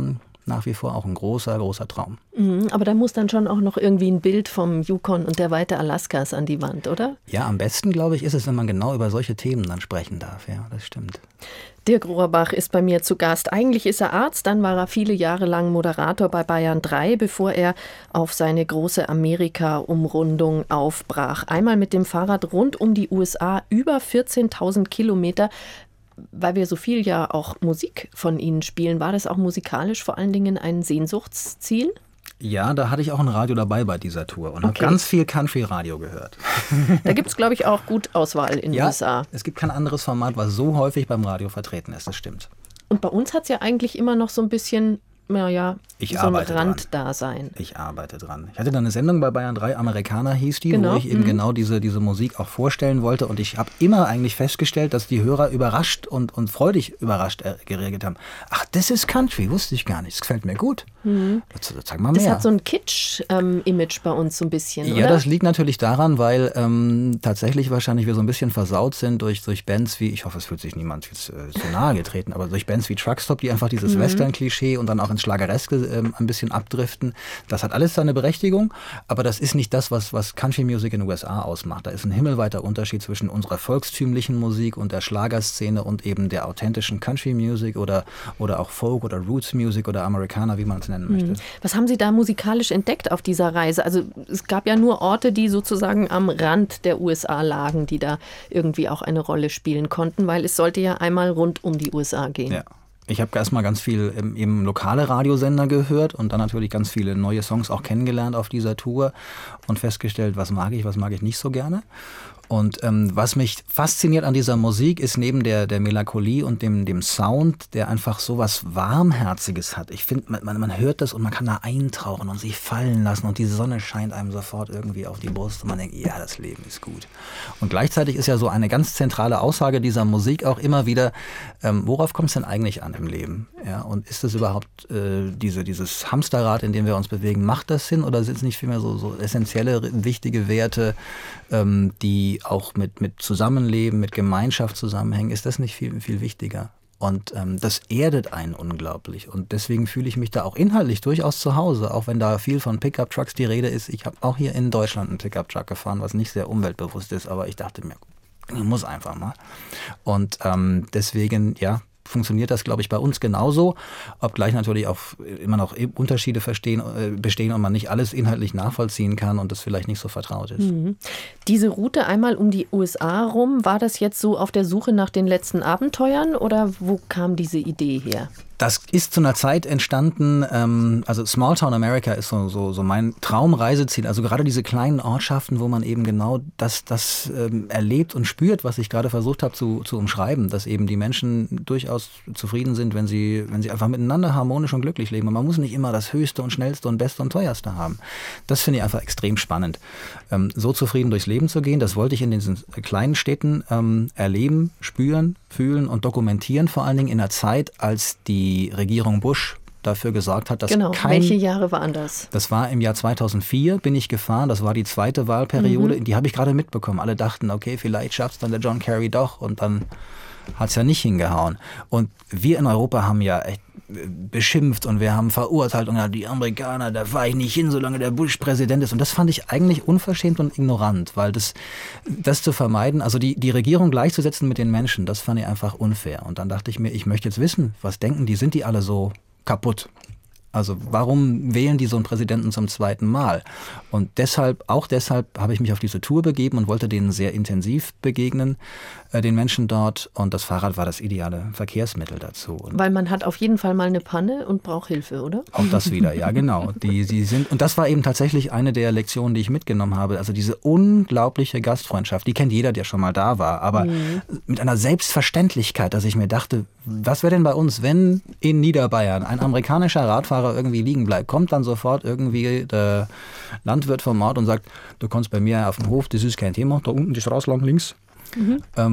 nach wie vor auch ein großer, großer Traum. Mhm, aber da muss dann schon auch noch irgendwie ein Bild vom Yukon und der Weite Alaskas an die Wand, oder? Ja, am besten, glaube ich, ist es, wenn man genau über solche Themen dann sprechen darf. Ja, das stimmt. Dirk Rohrbach ist bei mir zu Gast. Eigentlich ist er Arzt, dann war er viele Jahre lang Moderator bei Bayern drei, bevor er auf seine große Amerika-Umrundung aufbrach. Einmal mit dem Fahrrad rund um die U S A, über vierzehntausend Kilometer. Weil wir so viel ja auch Musik von Ihnen spielen, war das auch musikalisch vor allen Dingen ein Sehnsuchtsziel? Ja, da hatte ich auch ein Radio dabei bei dieser Tour und Okay. habe ganz viel Country-Radio gehört. Da gibt es, glaube ich, auch gut Auswahl in den Ja, U S A. es gibt kein anderes Format, was so häufig beim Radio vertreten ist, das stimmt. Und bei uns hat es ja eigentlich immer noch so ein bisschen, naja, Ich so ein arbeite dran. Randdasein. Ich arbeite dran. Ich hatte dann eine Sendung bei Bayern drei, Amerikaner hieß die, Genau, wo ich eben mhm. genau diese, diese Musik auch vorstellen wollte. Und ich habe immer eigentlich festgestellt, dass die Hörer überrascht und, und freudig überrascht äh, gereagiert haben. Ach, das ist Country, wusste ich gar nicht. Das gefällt mir gut. Mhm. Das, das, sag mal mehr. Das hat so ein Kitsch-Image bei uns so ein bisschen, Ja, oder? das liegt natürlich daran, weil ähm, tatsächlich wahrscheinlich wir so ein bisschen versaut sind durch, durch Bands wie, ich hoffe, es fühlt sich niemand jetzt äh, zu nahe getreten, aber durch Bands wie Truckstop, die einfach dieses Mhm. Western-Klischee und dann auch ins Schlagereske ähm, ein bisschen abdriften. Das hat alles seine Berechtigung, aber das ist nicht das, was, was Country Music in den U S A ausmacht. Da ist ein himmelweiter Unterschied zwischen unserer volkstümlichen Musik und der Schlagerszene und eben der authentischen Country Music oder, oder auch Folk oder Roots Music oder Amerikaner, wie man es nennen möchte. Was haben Sie da musikalisch entdeckt auf dieser Reise? Also es gab ja nur Orte, die sozusagen am Rand der U S A lagen, die da irgendwie auch eine Rolle spielen konnten, weil es sollte ja einmal rund um die U S A gehen. Ja. Ich habe erstmal ganz viel im, eben lokale Radiosender gehört und dann natürlich ganz viele neue Songs auch kennengelernt auf dieser Tour und festgestellt, was mag ich, was mag ich nicht so gerne. Und ähm, was mich fasziniert an dieser Musik ist neben der, der Melancholie und dem, dem Sound, der einfach so was Warmherziges hat. Ich finde, man, man hört das und man kann da eintauchen und sich fallen lassen und die Sonne scheint einem sofort irgendwie auf die Brust und man denkt, ja, das Leben ist gut. Und gleichzeitig ist ja so eine ganz zentrale Aussage dieser Musik auch immer wieder, ähm, worauf kommt es denn eigentlich an im Leben? Ja, und ist es überhaupt äh, diese, dieses Hamsterrad, in dem wir uns bewegen, macht das Sinn oder sind es nicht vielmehr so, so essentielle, wichtige Werte, ähm, die auch mit, mit Zusammenleben, mit Gemeinschaft zusammenhängen, ist das nicht viel, viel wichtiger? Und ähm, das erdet einen unglaublich. Und deswegen fühle ich mich da auch inhaltlich durchaus zu Hause, auch wenn da viel von Pickup-Trucks die Rede ist. Ich habe auch hier in Deutschland einen Pickup-Truck gefahren, was nicht sehr umweltbewusst ist, aber ich dachte mir, ich muss einfach mal. Und ähm, deswegen, ja, funktioniert das, glaube ich, bei uns genauso, obgleich natürlich auch immer noch Unterschiede verstehen, äh, bestehen und man nicht alles inhaltlich nachvollziehen kann und das vielleicht nicht so vertraut ist. Mhm. Diese Route einmal um die U S A rum, war das jetzt so auf der Suche nach den letzten Abenteuern oder wo kam diese Idee her? Das ist zu einer Zeit entstanden, ähm, also Small Town America ist so, so, so mein Traumreiseziel. Also gerade diese kleinen Ortschaften, wo man eben genau das, das ähm, erlebt und spürt, was ich gerade versucht habe zu, zu umschreiben, dass eben die Menschen durchaus zufrieden sind, wenn sie, wenn sie einfach miteinander harmonisch und glücklich leben. Und man muss nicht immer das Höchste und Schnellste und Beste und Teuerste haben. Das finde ich einfach extrem spannend. Ähm, so zufrieden durchs Leben zu gehen, das wollte ich in diesen kleinen Städten ähm, erleben, spüren, fühlen und dokumentieren, vor allen Dingen in einer Zeit, als die die Regierung Bush dafür gesorgt hat, dass genau. kein... Welche Jahre waren das? Das war im Jahr zweitausendvier, bin ich gefahren. Das war die zweite Wahlperiode. Mhm. Die habe ich gerade mitbekommen. Alle dachten, okay, vielleicht schafft es dann der John Kerry doch. Und dann hat es ja nicht hingehauen. Und wir in Europa haben ja echt beschimpft und wir haben verurteilt und ja, die Amerikaner, da fahre ich nicht hin, solange der Bush Präsident ist. Und das fand ich eigentlich unverschämt und ignorant, weil das, das zu vermeiden, also die, die Regierung gleichzusetzen mit den Menschen, das fand ich einfach unfair. Und dann dachte ich mir, ich möchte jetzt wissen, was denken die, sind die alle so kaputt? Also warum wählen die so einen Präsidenten zum zweiten Mal? Und deshalb, auch deshalb habe ich mich auf diese Tour begeben und wollte denen sehr intensiv begegnen, äh, den Menschen dort. Und das Fahrrad war das ideale Verkehrsmittel dazu. Und weil man hat auf jeden Fall mal eine Panne und braucht Hilfe, oder? Auch das wieder, ja genau. Die, die sind, und das war eben tatsächlich eine der Lektionen, die ich mitgenommen habe. Also diese unglaubliche Gastfreundschaft, die kennt jeder, der schon mal da war. Aber mhm. mit einer Selbstverständlichkeit, dass ich mir dachte, was wäre denn bei uns, wenn in Niederbayern ein amerikanischer Radfahrer irgendwie liegen bleibt, kommt dann sofort irgendwie der Landwirt vom Ort und sagt, du kommst bei mir auf den Hof, das ist kein Thema, da unten die Straße lang links. Mhm. Ähm,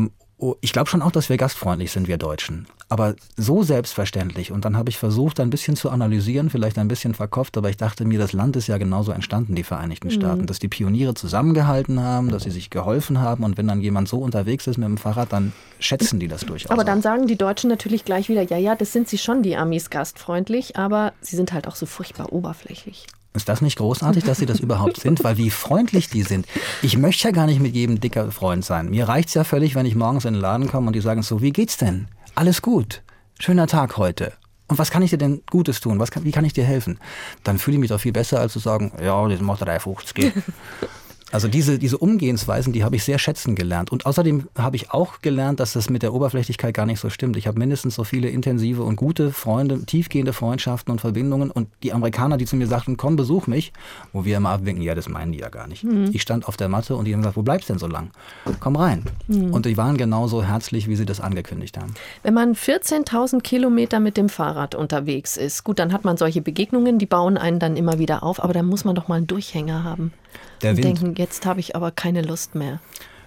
Oh, ich glaube schon auch, dass wir gastfreundlich sind, wir Deutschen. Aber so selbstverständlich. Und dann habe ich versucht, ein bisschen zu analysieren, vielleicht ein bisschen verkopft, aber ich dachte mir, das Land ist ja genauso entstanden, die Vereinigten Staaten. Mhm. Dass die Pioniere zusammengehalten haben, dass sie sich geholfen haben. Und wenn dann jemand so unterwegs ist mit dem Fahrrad, dann schätzen die das durchaus. Aber dann auch. sagen die Deutschen natürlich gleich wieder, ja, ja, das sind sie schon, die Amis, gastfreundlich, aber sie sind halt auch so furchtbar oberflächlich. Ist das nicht großartig, dass sie das überhaupt sind? Weil wie freundlich die sind. Ich möchte ja gar nicht mit jedem dicker Freund sein. Mir reicht's ja völlig, wenn ich morgens in den Laden komme und die sagen so, wie geht's denn? Alles gut. Schöner Tag heute. Und was kann ich dir denn Gutes tun? Was kann, wie kann ich dir helfen? Dann fühle ich mich doch viel besser, als zu sagen, ja, das macht drei fünfzig. Also diese, diese Umgehensweisen, die habe ich sehr schätzen gelernt. Und außerdem habe ich auch gelernt, dass das mit der Oberflächlichkeit gar nicht so stimmt. Ich habe mindestens so viele intensive und gute Freunde, tiefgehende Freundschaften und Verbindungen. Und die Amerikaner, die zu mir sagten, komm, besuch mich, wo wir immer abwinken, ja, das meinen die ja gar nicht. Mhm. Ich stand auf der Matte und die haben gesagt, wo bleibst du denn so lang? Komm rein. Mhm. Und die waren genauso herzlich, wie sie das angekündigt haben. Wenn man vierzehntausend Kilometer mit dem Fahrrad unterwegs ist, gut, dann hat man solche Begegnungen, die bauen einen dann immer wieder auf. Aber dann muss man doch mal einen Durchhänger haben. Der und Wind. denken, jetzt habe ich aber keine Lust mehr.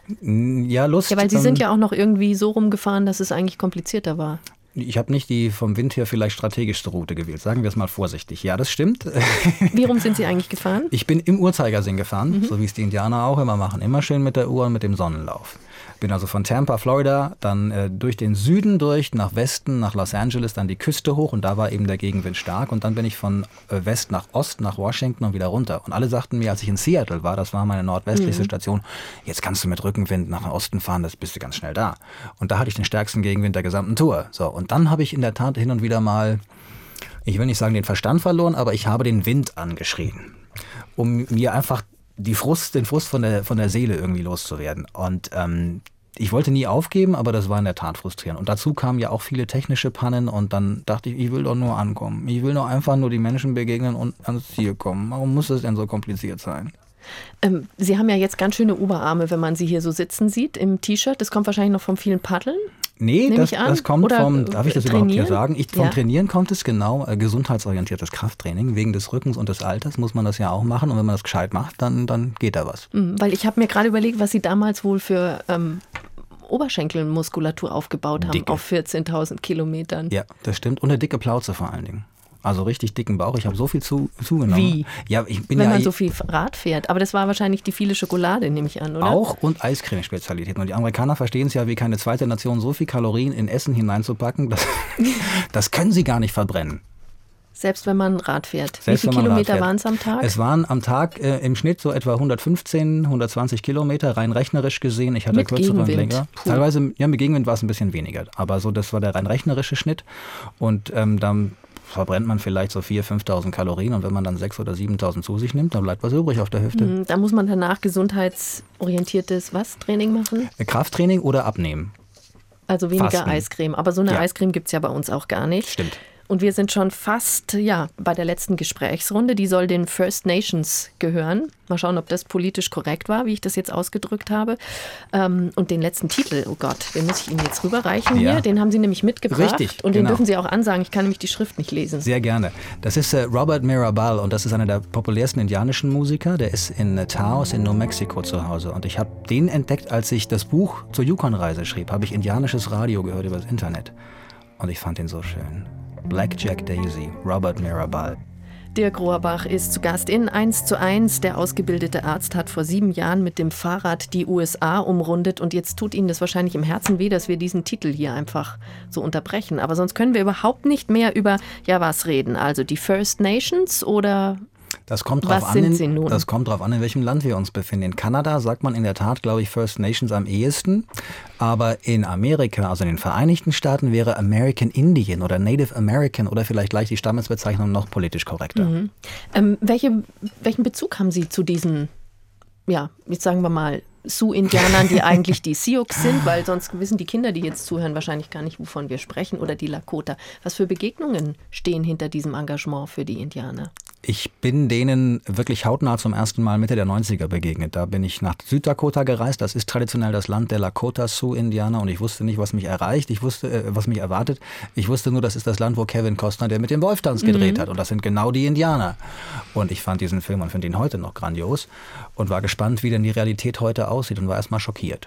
Ja, Lust. Ja, weil Sie sind ja auch noch irgendwie so rumgefahren, dass es eigentlich komplizierter war. Ich habe nicht die vom Wind her vielleicht strategischste Route gewählt. Sagen wir es mal vorsichtig. Ja, das stimmt. Wie rum sind Sie eigentlich gefahren? Ich bin im Uhrzeigersinn gefahren, Mhm. so wie es die Indianer auch immer machen. Immer schön mit der Uhr und mit dem Sonnenlauf. Bin also von Tampa, Florida, dann äh, durch den Süden durch, nach Westen, nach Los Angeles, dann die Küste hoch und da war eben der Gegenwind stark. Und dann bin ich von äh, West nach Ost, nach Washington und wieder runter. Und alle sagten mir, als ich in Seattle war, das war meine nordwestlichste mhm. Station, jetzt kannst du mit Rückenwind nach Osten fahren, das bist du ganz schnell da. Und da hatte ich den stärksten Gegenwind der gesamten Tour. So, und dann habe ich in der Tat hin und wieder mal, ich will nicht sagen den Verstand verloren, aber ich habe den Wind angeschrien, um mir einfach die Frust, den Frust von der, von der Seele irgendwie loszuwerden. Und ähm, ich wollte nie aufgeben, aber das war in der Tat frustrierend. Und dazu kamen ja auch viele technische Pannen und dann dachte ich, ich will doch nur ankommen. Ich will doch einfach nur die Menschen begegnen und ans Ziel kommen. Warum muss das denn so kompliziert sein? Ähm, Sie haben ja jetzt ganz schöne Oberarme, wenn man Sie hier so sitzen sieht im T-Shirt. Das kommt wahrscheinlich noch vom vielen Paddeln? Nee, das, das kommt Oder vom, darf ich das trainieren? überhaupt hier sagen? Ich, vom ja. Trainieren kommt es genau, äh, gesundheitsorientiertes Krafttraining. Wegen des Rückens und des Alters muss man das ja auch machen. Und wenn man das gescheit macht, dann, dann geht da was. Mhm, weil ich habe mir gerade überlegt, was Sie damals wohl für ähm, Oberschenkelmuskulatur aufgebaut haben Dicke. auf vierzehntausend Kilometern. Ja, das stimmt. Und eine dicke Plauze vor allen Dingen. Also richtig dicken Bauch. Ich habe so viel zu, zugenommen. Wie? Ja, ich bin Wenn ja man so viel Rad fährt. Aber das war wahrscheinlich die viele Schokolade, nehme ich an, oder? Auch und Eiscreme-Spezialitäten. Und die Amerikaner verstehen es ja wie keine zweite Nation, so viel Kalorien in Essen hineinzupacken. Das, das können sie gar nicht verbrennen. Selbst wenn man Rad fährt. Selbst Wie viele Kilometer waren es am Tag? Es waren am Tag äh, im Schnitt so etwa hundertfünfzehn, hundertzwanzig Kilometer, rein rechnerisch gesehen. Ich hatte Mit kürzere und Gegenwind. länger. Puh. Teilweise, ja, mit Gegenwind war es ein bisschen weniger. Aber so, das war der rein rechnerische Schnitt. Und ähm, dann verbrennt man vielleicht so viertausend, fünftausend Kalorien. Und wenn man dann sechstausend oder siebentausend zu sich nimmt, dann bleibt was übrig auf der Hüfte. Mhm, da muss man danach gesundheitsorientiertes was, Training machen? Krafttraining oder abnehmen. Also weniger Fasten. Eiscreme. Aber so eine Ja. Eiscreme gibt es ja bei uns auch gar nicht. Stimmt. Und wir sind schon fast ja, bei der letzten Gesprächsrunde. Die soll den First Nations gehören. Mal schauen, ob das politisch korrekt war, wie ich das jetzt ausgedrückt habe. Ähm, und den letzten Titel, oh Gott, den muss ich Ihnen jetzt rüberreichen Ja. hier. Den haben Sie nämlich mitgebracht. Richtig, und den genau. dürfen Sie auch ansagen. Ich kann nämlich die Schrift nicht lesen. Sehr gerne. Das ist äh, Robert Mirabal und das ist einer der populärsten indianischen Musiker. Der ist in äh, Taos in New Mexico zu Hause. Und ich habe den entdeckt, als ich das Buch zur Yukon-Reise schrieb. Habe ich indianisches Radio gehört über das Internet. Und ich fand den so schön. Black Jack Daisy, Robert Mirabal. Dirk Rohrbach ist zu Gast in eins zu eins. Der ausgebildete Arzt hat vor sieben Jahren mit dem Fahrrad die U S A umrundet. Und jetzt tut Ihnen das wahrscheinlich im Herzen weh, dass wir diesen Titel hier einfach so unterbrechen. Aber sonst können wir überhaupt nicht mehr über, ja was reden. Also die First Nations oder... Das kommt drauf Was an, sind in, Sie nun? Das kommt drauf an, in welchem Land wir uns befinden. In Kanada sagt man in der Tat, glaube ich, First Nations am ehesten. Aber in Amerika, also in den Vereinigten Staaten, wäre American Indian oder Native American oder vielleicht gleich die Stammesbezeichnung noch politisch korrekter. Mhm. Ähm, welche, welchen Bezug haben Sie zu diesen, ja, jetzt sagen wir mal, Sioux-Indianern, die eigentlich die Sioux sind? Weil sonst wissen die Kinder, die jetzt zuhören, wahrscheinlich gar nicht, wovon wir sprechen. Oder die Lakota. Was für Begegnungen stehen hinter diesem Engagement für die Indianer? Ich bin denen wirklich hautnah zum ersten Mal Mitte der neunziger begegnet. Da bin ich nach Süddakota gereist. Das ist traditionell das Land der Lakota-Sioux-Indianer und ich wusste nicht, was mich erreicht. Ich wusste, äh, was mich erwartet. Ich wusste nur, das ist das Land, wo Kevin Costner, der mit dem Wolftanz gedreht mhm. hat. Und das sind genau die Indianer. Und ich fand diesen Film und finde ihn heute noch grandios und war gespannt, wie denn die Realität heute aussieht und war erstmal schockiert.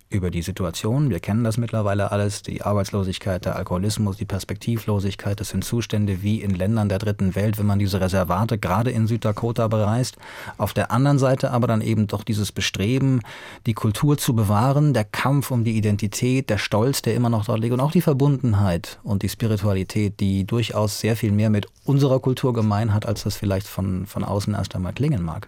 über die Situation. Wir kennen das mittlerweile alles, die Arbeitslosigkeit, der Alkoholismus, die Perspektivlosigkeit. Das sind Zustände wie in Ländern der dritten Welt, wenn man diese Reservate gerade in Süddakota bereist. Auf der anderen Seite aber dann eben doch dieses Bestreben, die Kultur zu bewahren, der Kampf um die Identität, der Stolz, der immer noch dort liegt und auch die Verbundenheit und die Spiritualität, die durchaus sehr viel mehr mit unserer Kultur gemein hat, als das vielleicht von, von außen erst einmal klingen mag.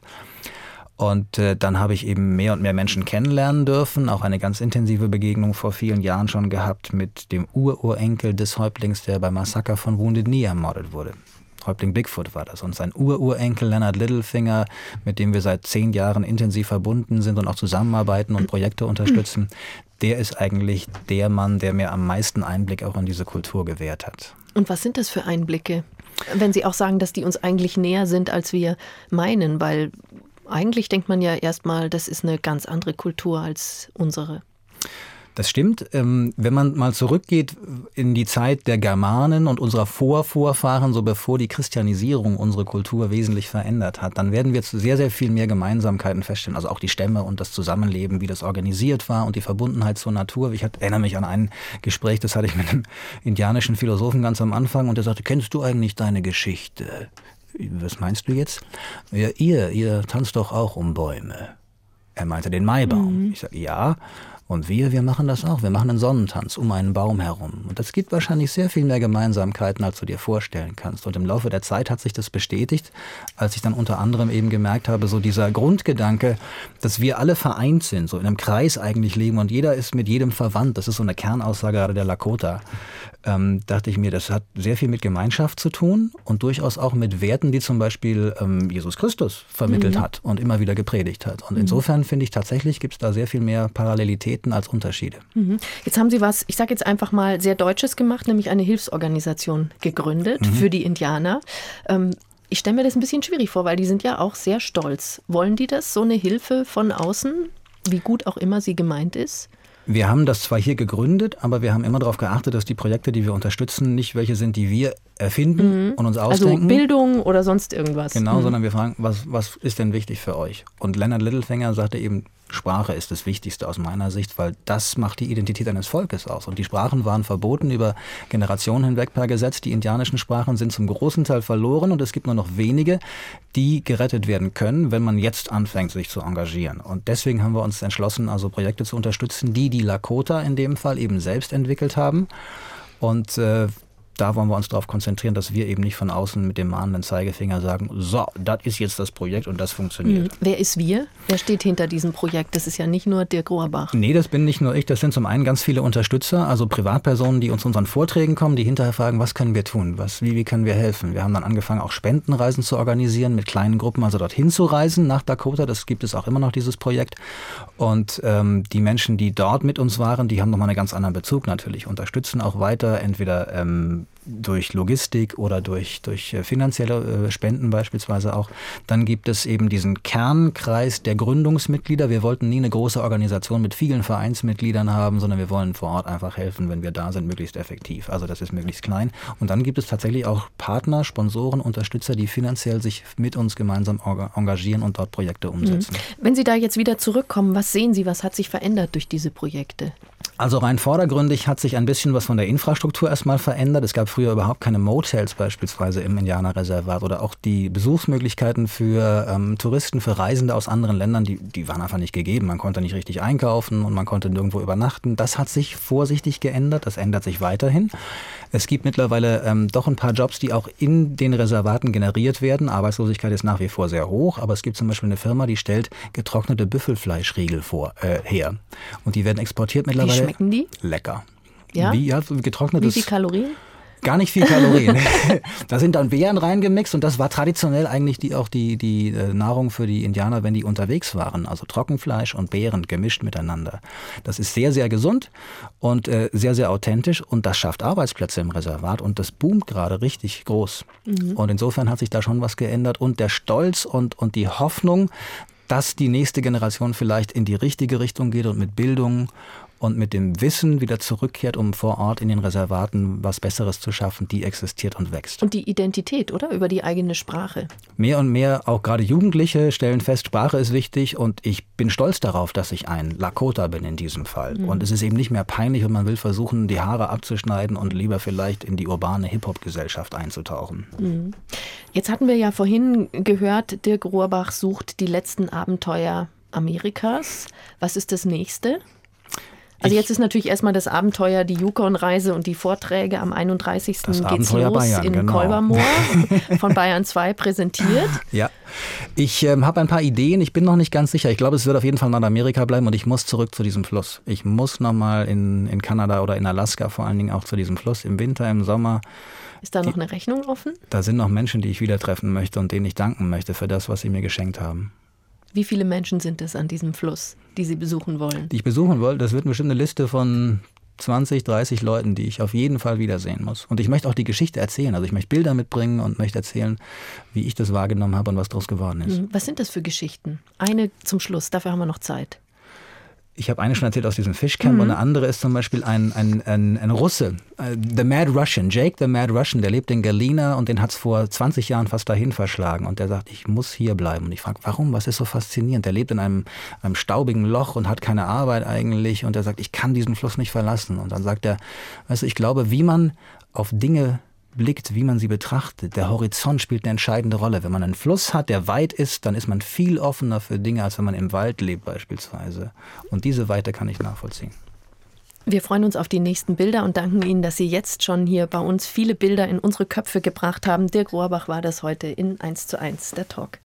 Und äh, dann habe ich eben mehr und mehr Menschen kennenlernen dürfen, auch eine ganz intensive Begegnung vor vielen Jahren schon gehabt mit dem Ururenkel des Häuptlings, der beim Massaker von Wounded Knee ermordet wurde. Häuptling Bigfoot war das. Und sein Ururenkel Leonard Littlefinger, mit dem wir seit zehn Jahren intensiv verbunden sind und auch zusammenarbeiten und Projekte unterstützen, der ist eigentlich der Mann, der mir am meisten Einblick auch in diese Kultur gewährt hat. Und was sind das für Einblicke? Wenn Sie auch sagen, dass die uns eigentlich näher sind, als wir meinen, weil eigentlich denkt man ja erstmal, das ist eine ganz andere Kultur als unsere. Das stimmt. Wenn man mal zurückgeht in die Zeit der Germanen und unserer Vorvorfahren, so bevor die Christianisierung unsere Kultur wesentlich verändert hat, dann werden wir sehr, sehr viel mehr Gemeinsamkeiten feststellen. Also auch die Stämme und das Zusammenleben, wie das organisiert war und die Verbundenheit zur Natur. Ich erinnere mich an ein Gespräch, das hatte ich mit einem indianischen Philosophen ganz am Anfang und der sagte, kennst du eigentlich deine Geschichte? Was meinst du jetzt? Ja, ihr, ihr tanzt doch auch um Bäume. Er meinte den Maibaum. Mhm. Ich sage, ja. Und wir, wir machen das auch. Wir machen einen Sonnentanz um einen Baum herum. Und das gibt wahrscheinlich sehr viel mehr Gemeinsamkeiten, als du dir vorstellen kannst. Und im Laufe der Zeit hat sich das bestätigt, als ich dann unter anderem eben gemerkt habe, so dieser Grundgedanke, dass wir alle vereint sind, so in einem Kreis eigentlich leben und jeder ist mit jedem verwandt. Das ist so eine Kernaussage gerade der Lakota. Ähm, dachte ich mir, das hat sehr viel mit Gemeinschaft zu tun und durchaus auch mit Werten, die zum Beispiel ähm, Jesus Christus vermittelt mhm. hat und immer wieder gepredigt hat. Und mhm. insofern finde ich tatsächlich, gibt es da sehr viel mehr Parallelitäten als Unterschiede. Mhm. Jetzt haben Sie was, ich sage jetzt einfach mal, sehr Deutsches gemacht, nämlich eine Hilfsorganisation gegründet mhm. für die Indianer. Ähm, ich stelle mir das ein bisschen schwierig vor, weil die sind ja auch sehr stolz. Wollen die das, so eine Hilfe von außen, wie gut auch immer sie gemeint ist? Wir haben das zwar hier gegründet, aber wir haben immer darauf geachtet, dass die Projekte, die wir unterstützen, nicht welche sind, die wir erfinden mhm. und uns ausdenken. Also Bildung oder sonst irgendwas. Genau, mhm. sondern wir fragen, was, was ist denn wichtig für euch? Und Leonard Littlefinger sagte eben, Sprache ist das Wichtigste aus meiner Sicht, weil das macht die Identität eines Volkes aus. Und die Sprachen waren verboten über Generationen hinweg per Gesetz. Die indianischen Sprachen sind zum großen Teil verloren und es gibt nur noch wenige, die gerettet werden können, wenn man jetzt anfängt, sich zu engagieren. Und deswegen haben wir uns entschlossen, also Projekte zu unterstützen, die die Lakota in dem Fall eben selbst entwickelt haben. Und äh, da wollen wir uns darauf konzentrieren, dass wir eben nicht von außen mit dem mahnenden Zeigefinger sagen, so, das ist jetzt das Projekt und das funktioniert. Mhm. Wer ist wir? Wer steht hinter diesem Projekt? Das ist ja nicht nur Dirk Rohrbach. Nee, das bin nicht nur ich. Das sind zum einen ganz viele Unterstützer, also Privatpersonen, die uns zu unseren Vorträgen kommen, die hinterher fragen, was können wir tun? Was, wie, wie können wir helfen? Wir haben dann angefangen, auch Spendenreisen zu organisieren, mit kleinen Gruppen, also dorthin zu reisen nach Dakota. Das gibt es auch immer noch, dieses Projekt. Und ähm, die Menschen, die dort mit uns waren, die haben nochmal einen ganz anderen Bezug natürlich, unterstützen auch weiter, entweder ähm, durch Logistik oder durch, durch finanzielle Spenden beispielsweise auch. Dann gibt es eben diesen Kernkreis der Gründungsmitglieder. Wir wollten nie eine große Organisation mit vielen Vereinsmitgliedern haben, sondern wir wollen vor Ort einfach helfen, wenn wir da sind, möglichst effektiv. Also das ist möglichst klein. Und dann gibt es tatsächlich auch Partner, Sponsoren, Unterstützer, die finanziell sich mit uns gemeinsam engagieren und dort Projekte umsetzen. Wenn Sie da jetzt wieder zurückkommen, was sehen Sie, was hat sich verändert durch diese Projekte? Also rein vordergründig hat sich ein bisschen was von der Infrastruktur erstmal verändert. Es gab früher überhaupt keine Motels beispielsweise im Indianerreservat oder auch die Besuchsmöglichkeiten für ähm, Touristen, für Reisende aus anderen Ländern, die, die waren einfach nicht gegeben. Man konnte nicht richtig einkaufen und man konnte nirgendwo übernachten. Das hat sich vorsichtig geändert, das ändert sich weiterhin. Es gibt mittlerweile ähm, doch ein paar Jobs, die auch in den Reservaten generiert werden. Arbeitslosigkeit ist nach wie vor sehr hoch, aber es gibt zum Beispiel eine Firma, die stellt getrocknete Büffelfleischriegel vor, äh, her. Und die werden exportiert mittlerweile. Wie schmecken die? Lecker. Ja? Wie, ja, getrocknetes. Wie viel Kalorien? Gar nicht viel Kalorien. Da sind dann Beeren reingemixt und das war traditionell eigentlich die, auch die, die äh, Nahrung für die Indianer, wenn die unterwegs waren. Also Trockenfleisch und Beeren gemischt miteinander. Das ist sehr, sehr gesund und äh, sehr, sehr authentisch und das schafft Arbeitsplätze im Reservat und das boomt gerade richtig groß. Mhm. Und insofern hat sich da schon was geändert und der Stolz und, und die Hoffnung, dass die nächste Generation vielleicht in die richtige Richtung geht und mit Bildung und mit dem Wissen wieder zurückkehrt, um vor Ort in den Reservaten was Besseres zu schaffen, die existiert und wächst. Und die Identität, oder? Über die eigene Sprache. Mehr und mehr, auch gerade Jugendliche stellen fest, Sprache ist wichtig und ich bin stolz darauf, dass ich ein Lakota bin in diesem Fall. Mhm. Und es ist eben nicht mehr peinlich und man will versuchen, die Haare abzuschneiden und lieber vielleicht in die urbane Hip-Hop-Gesellschaft einzutauchen. Mhm. Jetzt hatten wir ja vorhin gehört, Dirk Rohrbach sucht die letzten Abenteuer Amerikas. Was ist das nächste? Also ich, jetzt ist natürlich erstmal das Abenteuer die Yukon-Reise und die Vorträge. Am einunddreißigsten geht's Abenteuer los Bayern, in genau. Kolbermoor von Bayern zwei präsentiert. Ja, ich ähm, habe ein paar Ideen. Ich bin noch nicht ganz sicher. Ich glaube, es wird auf jeden Fall Nordamerika bleiben und ich muss zurück zu diesem Fluss. Ich muss nochmal in, in Kanada oder in Alaska vor allen Dingen auch zu diesem Fluss im Winter, im Sommer. Ist da noch eine Rechnung offen? Da sind noch Menschen, die ich wieder treffen möchte und denen ich danken möchte für das, was sie mir geschenkt haben. Wie viele Menschen sind es an diesem Fluss, die Sie besuchen wollen? Die ich besuchen wollte, das wird bestimmt eine Liste von zwanzig, dreißig Leuten, die ich auf jeden Fall wiedersehen muss. Und ich möchte auch die Geschichte erzählen. Also ich möchte Bilder mitbringen und möchte erzählen, wie ich das wahrgenommen habe und was daraus geworden ist. Was sind das für Geschichten? Eine zum Schluss, dafür haben wir noch Zeit. Ich habe eine schon erzählt aus diesem Fischcamp mhm. und eine andere ist zum Beispiel ein, ein, ein, ein Russe, uh, The Mad Russian, Jake the Mad Russian, der lebt in Galena und den hat es vor zwanzig Jahren fast dahin verschlagen und der sagt, ich muss hier bleiben. Und ich frage, warum? Was ist so faszinierend? Der lebt in einem, einem staubigen Loch und hat keine Arbeit eigentlich und er sagt, ich kann diesen Fluss nicht verlassen. Und dann sagt er, weißt du, ich glaube, wie man auf Dinge blickt, wie man sie betrachtet. Der Horizont spielt eine entscheidende Rolle. Wenn man einen Fluss hat, der weit ist, dann ist man viel offener für Dinge, als wenn man im Wald lebt beispielsweise. Und diese Weite kann ich nachvollziehen. Wir freuen uns auf die nächsten Bilder und danken Ihnen, dass Sie jetzt schon hier bei uns viele Bilder in unsere Köpfe gebracht haben. Dirk Rohrbach war das heute in eins zu eins, der Talk.